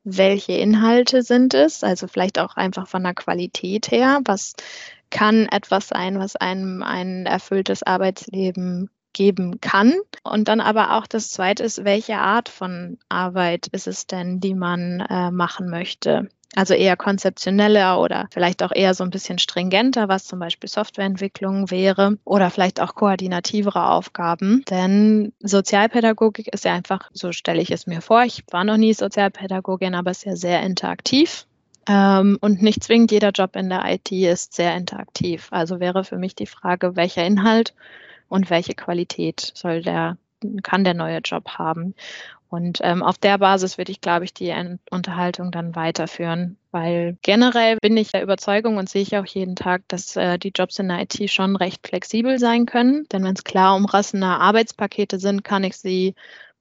Speaker 1: welche Inhalte sind es, also vielleicht auch einfach von der Qualität her, was kann etwas sein, was einem ein erfülltes Arbeitsleben geben kann. Und dann aber auch das Zweite ist, welche Art von Arbeit ist es denn, die man äh, machen möchte? Also eher konzeptioneller oder vielleicht auch eher so ein bisschen stringenter, was zum Beispiel Softwareentwicklung wäre oder vielleicht auch koordinativere Aufgaben. Denn Sozialpädagogik ist ja einfach, so stelle ich es mir vor, ich war noch nie Sozialpädagogin, aber es ist ja sehr interaktiv. Ähm, und nicht zwingend jeder Job in der I T ist sehr interaktiv. Also wäre für mich die Frage, welcher Inhalt und welche Qualität soll der, kann der neue Job haben? Und ähm, auf der Basis würde ich, glaube ich, die Unterhaltung dann weiterführen, weil generell bin ich der Überzeugung und sehe ich auch jeden Tag, dass äh, die Jobs in der I T schon recht flexibel sein können. Denn wenn es klar umrassene Arbeitspakete sind, kann ich sie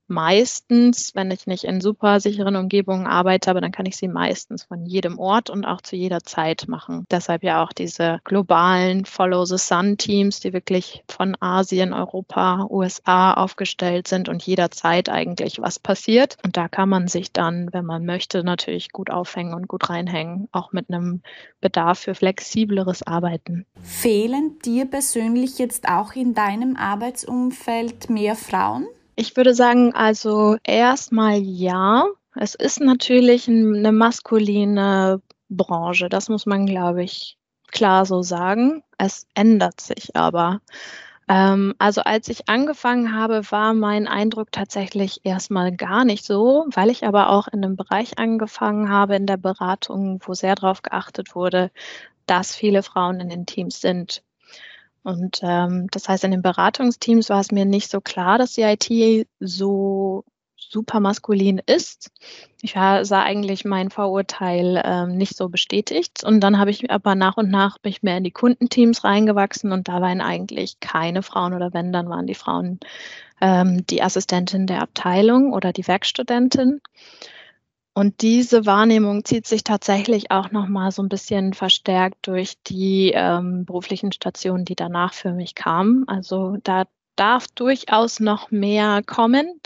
Speaker 1: meistens, wenn ich nicht in super sicheren Umgebungen arbeite, aber dann kann ich sie meistens von jedem Ort und auch zu jeder Zeit machen. Deshalb ja auch diese globalen Follow-the-Sun-Teams, die wirklich von Asien, Europa, U S A aufgestellt sind und jederzeit eigentlich was passiert. Und da kann man sich dann, wenn man möchte, natürlich gut aufhängen und gut reinhängen, auch mit einem Bedarf für flexibleres Arbeiten.
Speaker 2: Fehlen dir persönlich jetzt auch in deinem Arbeitsumfeld mehr Frauen?
Speaker 1: Ich würde sagen, also erstmal ja. Es ist natürlich eine maskuline Branche, das muss man, glaube ich, klar so sagen. Es ändert sich aber. Ähm, also als ich angefangen habe, war mein Eindruck tatsächlich erstmal gar nicht so, weil ich aber auch in einem Bereich angefangen habe in der Beratung, wo sehr darauf geachtet wurde, dass viele Frauen in den Teams sind. Und ähm, das heißt, in den Beratungsteams war es mir nicht so klar, dass die I T so super maskulin ist. Ich war, sah eigentlich mein Vorurteil ähm, nicht so bestätigt. Und dann habe ich aber nach und nach bin ich mehr in die Kundenteams reingewachsen und da waren eigentlich keine Frauen oder wenn, dann waren die Frauen ähm, die Assistentin der Abteilung oder die Werkstudentin. Und diese Wahrnehmung zieht sich tatsächlich auch nochmal so ein bisschen verstärkt durch die ähm, beruflichen Stationen, die danach für mich kamen. Also da darf durchaus noch mehr kommen,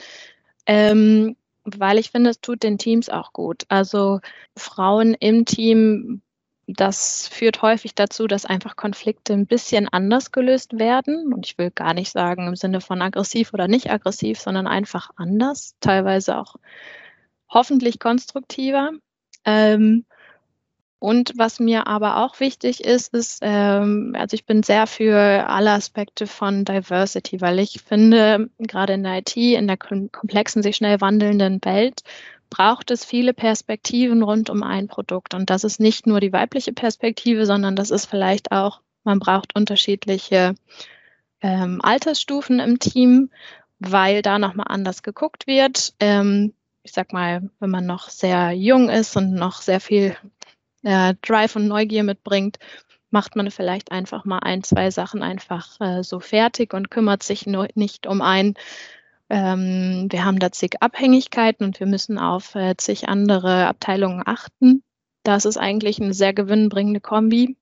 Speaker 1: ähm, weil ich finde, es tut den Teams auch gut. Also Frauen im Team, das führt häufig dazu, dass einfach Konflikte ein bisschen anders gelöst werden. Und ich will gar nicht sagen im Sinne von aggressiv oder nicht aggressiv, sondern einfach anders, teilweise auch hoffentlich konstruktiver. Ähm, und was mir aber auch wichtig ist, ist, ähm, also ich bin sehr für alle Aspekte von Diversity, weil ich finde, gerade in der I T, in der komplexen, sich schnell wandelnden Welt, braucht es viele Perspektiven rund um ein Produkt. Und das ist nicht nur die weibliche Perspektive, sondern das ist vielleicht auch, man braucht unterschiedliche ähm, Altersstufen im Team, weil da nochmal anders geguckt wird. Ähm, ich sag mal, wenn man noch sehr jung ist und noch sehr viel äh, Drive und Neugier mitbringt, macht man vielleicht einfach mal ein, zwei Sachen einfach äh, so fertig und kümmert sich nur nicht um ein, ähm, wir haben da zig Abhängigkeiten und wir müssen auf äh, zig andere Abteilungen achten. Das ist eigentlich eine sehr gewinnbringende Kombi,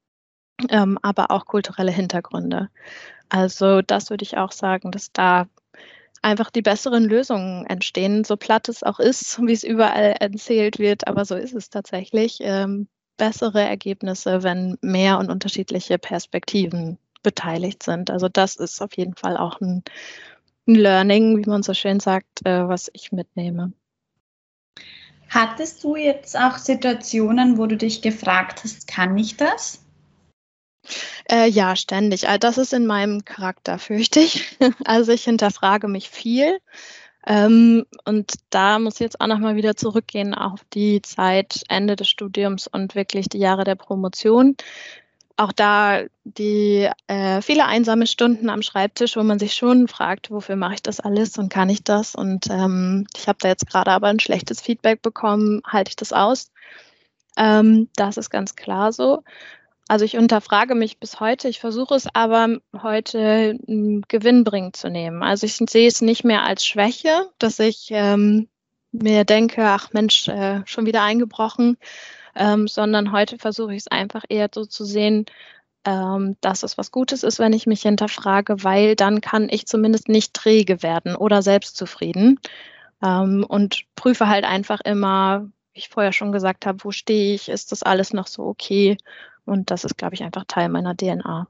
Speaker 1: ähm, aber auch kulturelle Hintergründe. Also das würde ich auch sagen, dass da einfach die besseren Lösungen entstehen, so platt es auch ist, wie es überall erzählt wird, aber so ist es tatsächlich. Ähm, bessere Ergebnisse, wenn mehr und unterschiedliche Perspektiven beteiligt sind. Also das ist auf jeden Fall auch ein, ein Learning, wie man so schön sagt, äh, was ich mitnehme.
Speaker 3: Hattest du jetzt auch Situationen, wo du dich gefragt hast, kann ich das?
Speaker 1: Äh, ja, ständig. Also das ist in meinem Charakter, fürchte ich. Also ich hinterfrage mich viel. Ähm, und da muss ich jetzt auch nochmal wieder zurückgehen auf die Zeit, Ende des Studiums und wirklich die Jahre der Promotion. Auch da die äh, viele einsame Stunden am Schreibtisch, wo man sich schon fragt, wofür mache ich das alles und kann ich das? Und ähm, ich habe da jetzt gerade aber ein schlechtes Feedback bekommen, halte ich das aus? Ähm, das ist ganz klar so. Also ich hinterfrage mich bis heute, ich versuche es aber heute m, gewinnbringend zu nehmen. Also ich sehe es nicht mehr als Schwäche, dass ich ähm, mir denke, ach Mensch, äh, schon wieder eingebrochen, ähm, sondern heute versuche ich es einfach eher so zu sehen, ähm, dass es was Gutes ist, wenn ich mich hinterfrage, weil dann kann ich zumindest nicht träge werden oder selbstzufrieden ähm, und prüfe halt einfach immer, wie ich vorher schon gesagt habe, wo stehe ich, ist das alles noch so okay? Und das ist, glaube ich, einfach Teil meiner D N A.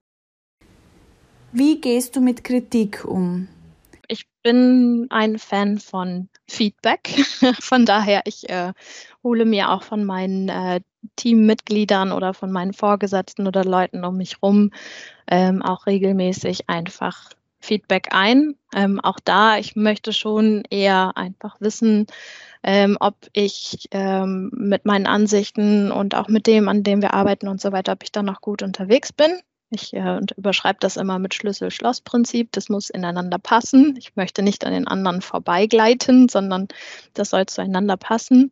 Speaker 2: Wie gehst du mit Kritik um?
Speaker 1: Ich bin ein Fan von Feedback. Von daher, ich äh, hole mir auch von meinen äh, Teammitgliedern oder von meinen Vorgesetzten oder Leuten um mich rum ähm, auch regelmäßig einfach Feedback ein. Ähm, auch da, ich möchte schon eher einfach wissen, ähm, ob ich ähm, mit meinen Ansichten und auch mit dem, an dem wir arbeiten und so weiter, ob ich da noch gut unterwegs bin. Ich äh, überschreibe das immer mit Schlüssel-Schloss-Prinzip. Das muss ineinander passen. Ich möchte nicht an den anderen vorbeigleiten, sondern das soll zueinander passen.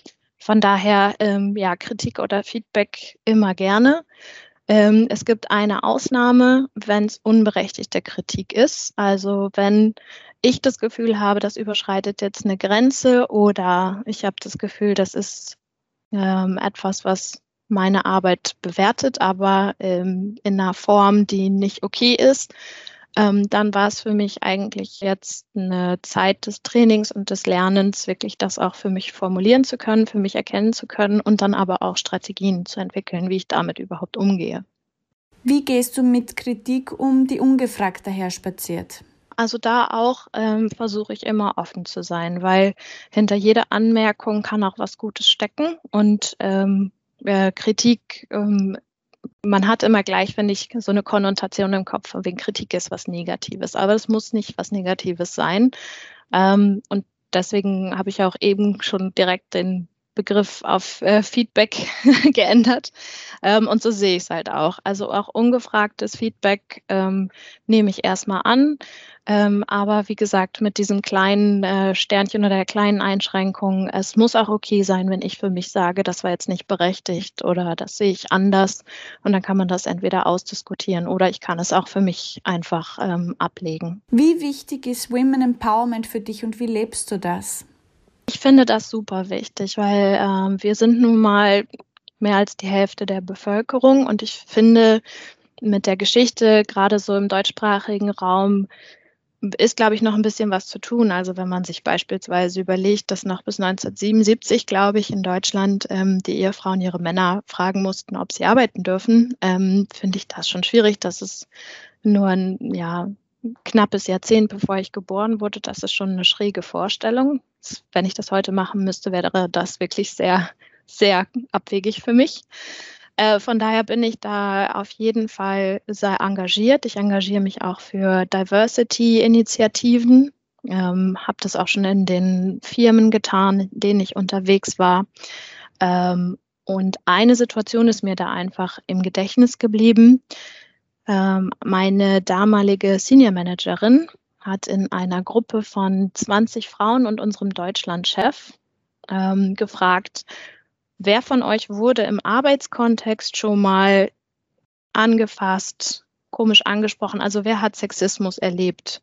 Speaker 1: Von daher, ähm, ja, Kritik oder Feedback immer gerne. Ähm, es gibt eine Ausnahme, wenn es unberechtigte Kritik ist. Also wenn ich das Gefühl habe, das überschreitet jetzt eine Grenze oder ich habe das Gefühl, das ist ähm, etwas, was meine Arbeit bewertet, aber ähm, in einer Form, die nicht okay ist, ähm, dann war es für mich eigentlich jetzt eine Zeit des Trainings und des Lernens, wirklich das auch für mich formulieren zu können, für mich erkennen zu können und dann aber auch Strategien zu entwickeln, wie ich damit überhaupt umgehe.
Speaker 2: Wie gehst du mit Kritik um, die ungefragt daherspaziert?
Speaker 1: Also da auch ähm, versuche ich immer offen zu sein, weil hinter jeder Anmerkung kann auch was Gutes stecken und ähm, äh, Kritik, ähm, man hat immer gleich, finde ich, so eine Konnotation im Kopf, von wegen Kritik ist was Negatives, aber es muss nicht was Negatives sein. Ähm, und deswegen habe ich auch eben schon direkt den Begriff auf äh, Feedback geändert. Ähm, und so sehe ich es halt auch. Also auch ungefragtes Feedback ähm, nehme ich erstmal an. Ähm, aber wie gesagt, mit diesem kleinen äh, Sternchen oder der kleinen Einschränkung, es muss auch okay sein, wenn ich für mich sage, das war jetzt nicht berechtigt oder das sehe ich anders. Und dann kann man das entweder ausdiskutieren oder ich kann es auch für mich einfach ähm, ablegen.
Speaker 2: Wie wichtig ist Women Empowerment für dich und wie lebst du das?
Speaker 1: Ich finde das super wichtig, weil ähm, wir sind nun mal mehr als die Hälfte der Bevölkerung und ich finde, mit der Geschichte, gerade so im deutschsprachigen Raum, ist, glaube ich, noch ein bisschen was zu tun. Also wenn man sich beispielsweise überlegt, dass noch bis neunzehnhundertsiebenundsiebzig, glaube ich, in Deutschland ähm, die Ehefrauen ihre Männer fragen mussten, ob sie arbeiten dürfen, ähm, finde ich das schon schwierig. Das ist nur ein ja, knappes Jahrzehnt, bevor ich geboren wurde. Das ist schon eine schräge Vorstellung. Wenn ich das heute machen müsste, wäre das wirklich sehr, sehr abwegig für mich. Äh, von daher bin ich da auf jeden Fall sehr engagiert. Ich engagiere mich auch für Diversity-Initiativen, ähm, habe das auch schon in den Firmen getan, in denen ich unterwegs war. Ähm, und eine Situation ist mir da einfach im Gedächtnis geblieben. Ähm, meine damalige Senior Managerin hat in einer Gruppe von zwanzig Frauen und unserem Deutschlandchef ähm, gefragt, wer von euch wurde im Arbeitskontext schon mal angefasst, komisch angesprochen? Also wer hat Sexismus erlebt?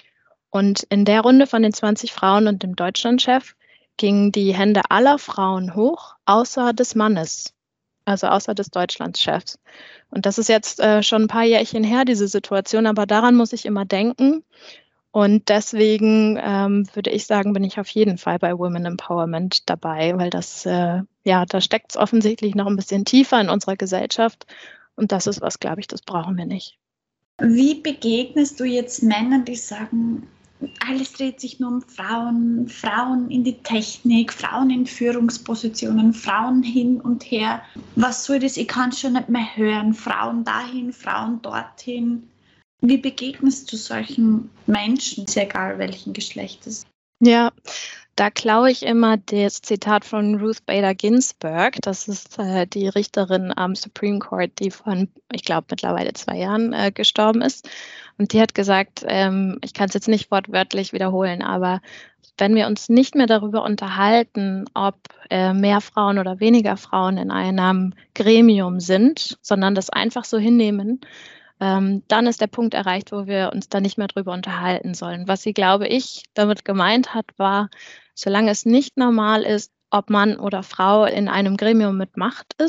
Speaker 1: Und in der Runde von den zwanzig Frauen und dem Deutschlandchef gingen die Hände aller Frauen hoch, außer des Mannes, also außer des Deutschlandchefs. Und das ist jetzt äh, schon ein paar Jährchen her, diese Situation, aber daran muss ich immer denken. Und deswegen ähm, würde ich sagen, bin ich auf jeden Fall bei Women Empowerment dabei, weil das, äh, ja, da steckt es offensichtlich noch ein bisschen tiefer in unserer Gesellschaft. Und das ist was, glaube ich, das brauchen wir nicht.
Speaker 3: Wie begegnest du jetzt Männern, die sagen, alles dreht sich nur um Frauen, Frauen in die Technik, Frauen in Führungspositionen, Frauen hin und her. Was soll das? Ich kann schon nicht mehr hören. Frauen dahin, Frauen dorthin. Wie begegnest du solchen Menschen, sehr egal welchen Geschlechtes?
Speaker 1: Ja, da klaue ich immer das Zitat von Ruth Bader Ginsburg. Das ist äh, die Richterin am Supreme Court, die von, ich glaube, mittlerweile zwei Jahren äh, gestorben ist. Und die hat gesagt, ähm, ich kann es jetzt nicht wortwörtlich wiederholen, aber wenn wir uns nicht mehr darüber unterhalten, ob äh, mehr Frauen oder weniger Frauen in einem Gremium sind, sondern das einfach so hinnehmen, Ähm, dann ist der Punkt erreicht, wo wir uns da nicht mehr drüber unterhalten sollen. Was sie, glaube ich, damit gemeint hat, war, solange es nicht normal ist, ob Mann oder Frau in einem Gremium mit Macht ist,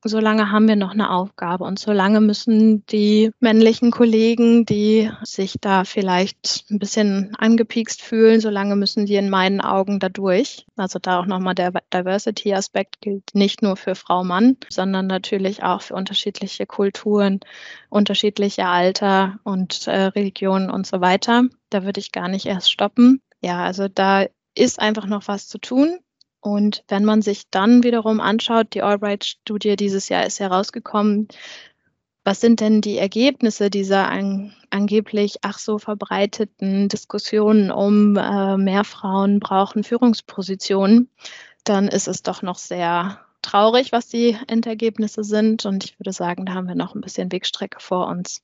Speaker 1: solange haben wir noch eine Aufgabe und solange müssen die männlichen Kollegen, die sich da vielleicht ein bisschen angepiekst fühlen, solange müssen die in meinen Augen da durch. Also da auch nochmal der Diversity-Aspekt gilt nicht nur für Frau, Mann, sondern natürlich auch für unterschiedliche Kulturen, unterschiedliche Alter und äh, Religionen und so weiter. Da würde ich gar nicht erst stoppen. Ja, also da ist einfach noch was zu tun. Und wenn man sich dann wiederum anschaut, die Albright-Studie dieses Jahr ist herausgekommen, was sind denn die Ergebnisse dieser an, angeblich ach so verbreiteten Diskussionen um äh, mehr Frauen brauchen Führungspositionen, dann ist es doch noch sehr traurig, was die Endergebnisse sind. Und ich würde sagen, da haben wir noch ein bisschen Wegstrecke vor uns.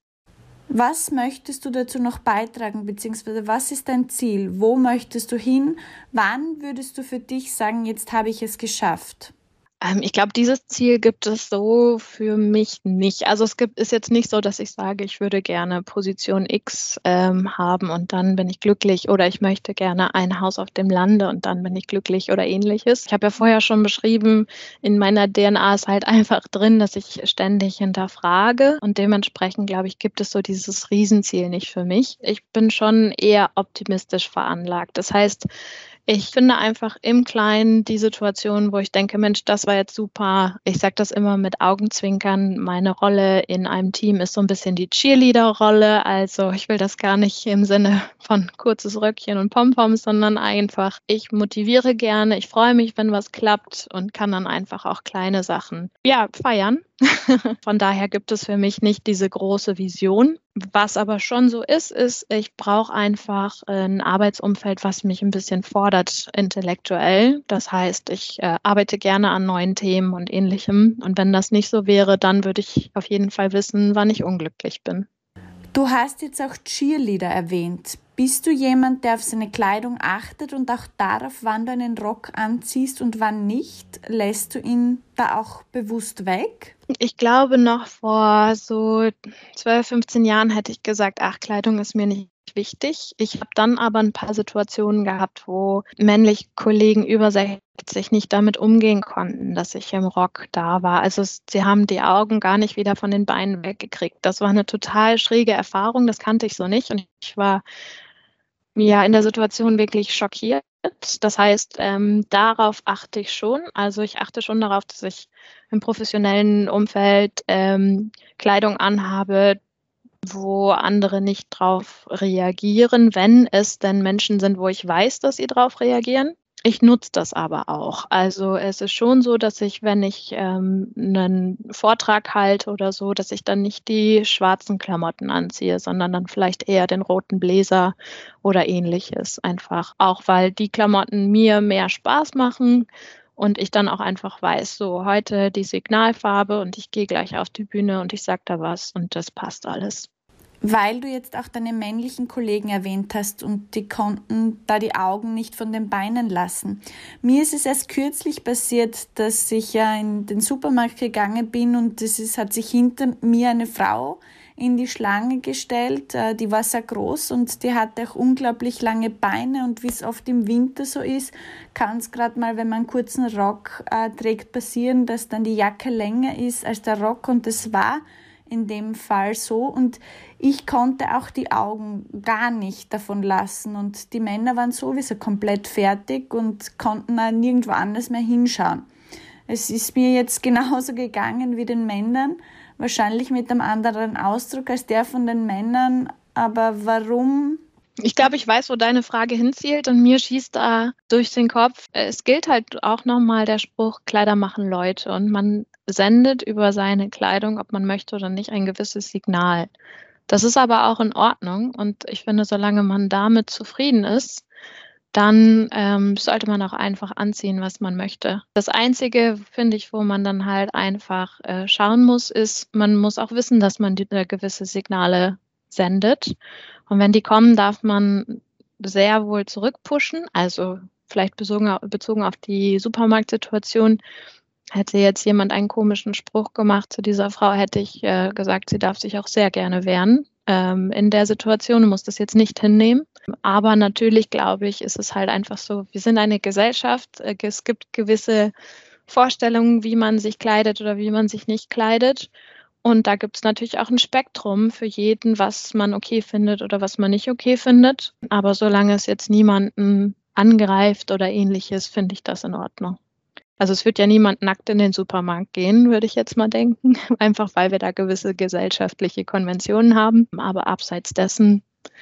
Speaker 2: Was möchtest du dazu noch beitragen, beziehungsweise was ist dein Ziel? Wo möchtest du hin? Wann würdest du für dich sagen, jetzt habe ich es geschafft?
Speaker 1: Ähm, ich glaube, dieses Ziel gibt es so für mich nicht. Also es gibt, ist jetzt nicht so, dass ich sage, ich würde gerne Position X ähm, haben und dann bin ich glücklich oder ich möchte gerne ein Haus auf dem Lande und dann bin ich glücklich oder ähnliches. Ich habe ja vorher schon beschrieben, in meiner D N A ist halt einfach drin, dass ich ständig hinterfrage und dementsprechend, glaube ich, gibt es so dieses Riesenziel nicht für mich. Ich bin schon eher optimistisch veranlagt. Das heißt, ich finde einfach im Kleinen die Situation, wo ich denke, Mensch, das war jetzt super. Ich sage das immer mit Augenzwinkern. Meine Rolle in einem Team ist so ein bisschen die Cheerleader-Rolle. Also ich will das gar nicht im Sinne von kurzes Röckchen und Pompoms, sondern einfach, ich motiviere gerne. Ich freue mich, wenn was klappt und kann dann einfach auch kleine Sachen, ja, feiern. Von daher gibt es für mich nicht diese große Vision. Was aber schon so ist, ist, ich brauche einfach ein Arbeitsumfeld, was mich ein bisschen fordert intellektuell. Das heißt, ich äh, arbeite gerne an neuen Themen und Ähnlichem. Und wenn das nicht so wäre, dann würde ich auf jeden Fall wissen, wann ich unglücklich bin.
Speaker 2: Du hast jetzt auch Cheerleader erwähnt. Bist du jemand, der auf seine Kleidung achtet und auch darauf, wann du einen Rock anziehst und wann nicht? Lässt du ihn da auch bewusst weg?
Speaker 1: Ich glaube, noch vor so zwölf, fünfzehn Jahren hätte ich gesagt, ach, Kleidung ist mir nicht wichtig. Ich habe dann aber ein paar Situationen gehabt, wo männliche Kollegen über sechzig nicht damit umgehen konnten, dass ich im Rock da war. Also sie haben die Augen gar nicht wieder von den Beinen weggekriegt. Das war eine total schräge Erfahrung, das kannte ich so nicht und ich war ja in der Situation wirklich schockiert. Das heißt, ähm, darauf achte ich schon. Also ich achte schon darauf, dass ich im professionellen Umfeld ähm, Kleidung anhabe, wo andere nicht drauf reagieren, wenn es denn Menschen sind, wo ich weiß, dass sie drauf reagieren. Ich nutze das aber auch. Also es ist schon so, dass ich, wenn ich ähm, einen Vortrag halte oder so, dass ich dann nicht die schwarzen Klamotten anziehe, sondern dann vielleicht eher den roten Bläser oder ähnliches. Einfach auch, weil die Klamotten mir mehr Spaß machen und ich dann auch einfach weiß, so heute die Signalfarbe und ich gehe gleich auf die Bühne und ich sage da was und das passt alles.
Speaker 2: Weil du jetzt auch deine männlichen Kollegen erwähnt hast und die konnten da die Augen nicht von den Beinen lassen. Mir ist es erst kürzlich passiert, dass ich ja in den Supermarkt gegangen bin und es ist, hat sich hinter mir eine Frau in die Schlange gestellt. Die war sehr groß und die hatte auch unglaublich lange Beine und wie es oft im Winter so ist, kann es gerade mal, wenn man einen kurzen Rock äh, trägt, passieren, dass dann die Jacke länger ist als der Rock und das war in dem Fall so und ich konnte auch die Augen gar nicht davon lassen und die Männer waren sowieso komplett fertig und konnten auch nirgendwo anders mehr hinschauen. Es ist mir jetzt genauso gegangen wie den Männern, wahrscheinlich mit einem anderen Ausdruck als der von den Männern, aber warum?
Speaker 1: Ich glaube, ich weiß, wo deine Frage hinzielt und mir schießt da durch den Kopf. Es gilt halt auch nochmal der Spruch, Kleider machen Leute und man sendet über seine Kleidung, ob man möchte oder nicht, ein gewisses Signal. Das ist aber auch in Ordnung und ich finde, solange man damit zufrieden ist, dann ähm, sollte man auch einfach anziehen, was man möchte. Das Einzige, finde ich, wo man dann halt einfach äh, schauen muss, ist, man muss auch wissen, dass man die, äh, gewisse Signale sendet. Und wenn die kommen, darf man sehr wohl zurückpushen. Also vielleicht bezogen, bezogen auf die Supermarktsituation. Hätte jetzt jemand einen komischen Spruch gemacht zu dieser Frau, hätte ich äh, gesagt, sie darf sich auch sehr gerne wehren. Ähm, in der Situation muss das jetzt nicht hinnehmen. Aber natürlich, glaube ich, ist es halt einfach so, wir sind eine Gesellschaft. Äh, es gibt gewisse Vorstellungen, wie man sich kleidet oder wie man sich nicht kleidet. Und da gibt es natürlich auch ein Spektrum für jeden, was man okay findet oder was man nicht okay findet. Aber solange es jetzt niemanden angreift oder ähnliches, finde ich das in Ordnung. Also es wird ja niemand nackt in den Supermarkt gehen, würde ich jetzt mal denken, einfach weil wir da gewisse gesellschaftliche Konventionen haben. Aber abseits dessen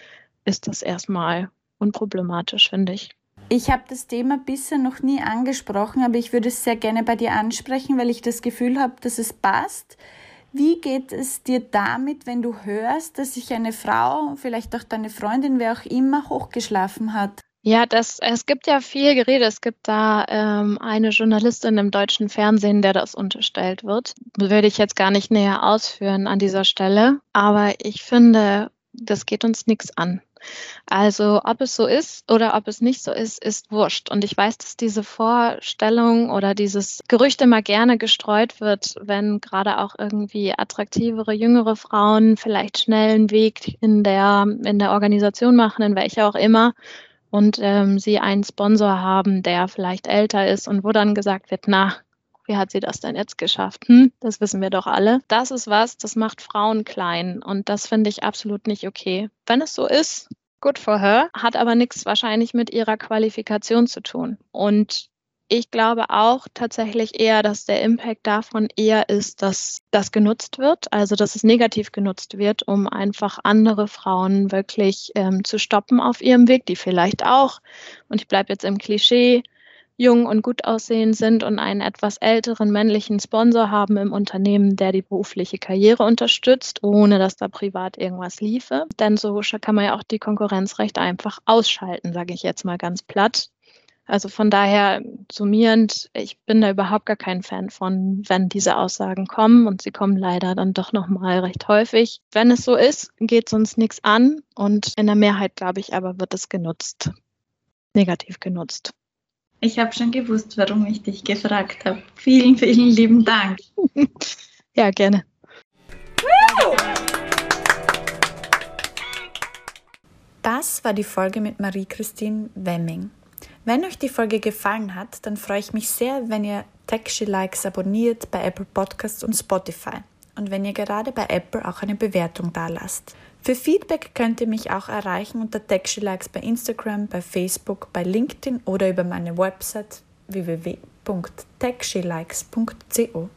Speaker 1: ist das erstmal unproblematisch, finde ich.
Speaker 2: Ich habe das Thema bisher noch nie angesprochen, aber ich würde es sehr gerne bei dir ansprechen, weil ich das Gefühl habe, dass es passt. Wie geht es dir damit, wenn du hörst, dass sich eine Frau, vielleicht auch deine Freundin, wer auch immer, hochgeschlafen hat?
Speaker 1: Ja, das, es gibt ja viel Gerede. Es gibt da ähm, eine Journalistin im deutschen Fernsehen, der das unterstellt wird. Das würde ich jetzt gar nicht näher ausführen an dieser Stelle. Aber ich finde, das geht uns nichts an. Also ob es so ist oder ob es nicht so ist, ist wurscht. Und ich weiß, dass diese Vorstellung oder dieses Gerücht immer gerne gestreut wird, wenn gerade auch irgendwie attraktivere, jüngere Frauen vielleicht schnell einen Weg in der, in der Organisation machen, in welcher auch immer, und ähm, sie einen Sponsor haben, der vielleicht älter ist und wo dann gesagt wird, na, wie hat sie das denn jetzt geschafft? Hm, das wissen wir doch alle. Das ist was, das macht Frauen klein und das finde ich absolut nicht okay. Wenn es so ist, good for her, hat aber nichts wahrscheinlich mit ihrer Qualifikation zu tun. Und ich glaube auch tatsächlich eher, dass der Impact davon eher ist, dass das genutzt wird, also dass es negativ genutzt wird, um einfach andere Frauen wirklich ähm, zu stoppen auf ihrem Weg, die vielleicht auch, und ich bleibe jetzt im Klischee, jung und gut aussehend sind und einen etwas älteren männlichen Sponsor haben im Unternehmen, der die berufliche Karriere unterstützt, ohne dass da privat irgendwas liefe. Denn so kann man ja auch die Konkurrenz recht einfach ausschalten, sage ich jetzt mal ganz platt. Also von daher summierend, ich bin da überhaupt gar kein Fan von, wenn diese Aussagen kommen, und sie kommen leider dann doch nochmal recht häufig. Wenn es so ist, geht es uns nichts an, und in der Mehrheit, glaube ich, aber wird es genutzt, negativ genutzt.
Speaker 3: Ich habe schon gewusst, warum ich dich gefragt habe. Vielen, vielen lieben Dank.
Speaker 1: Ja, gerne.
Speaker 2: Das war die Folge mit Marie-Christine Wemming. Wenn euch die Folge gefallen hat, dann freue ich mich sehr, wenn ihr Tech She Likes abonniert bei Apple Podcasts und Spotify und wenn ihr gerade bei Apple auch eine Bewertung dalasst. Für Feedback könnt ihr mich auch erreichen unter Tech She Likes bei Instagram, bei Facebook, bei LinkedIn oder über meine Website w w w punkt tech she likes punkt co.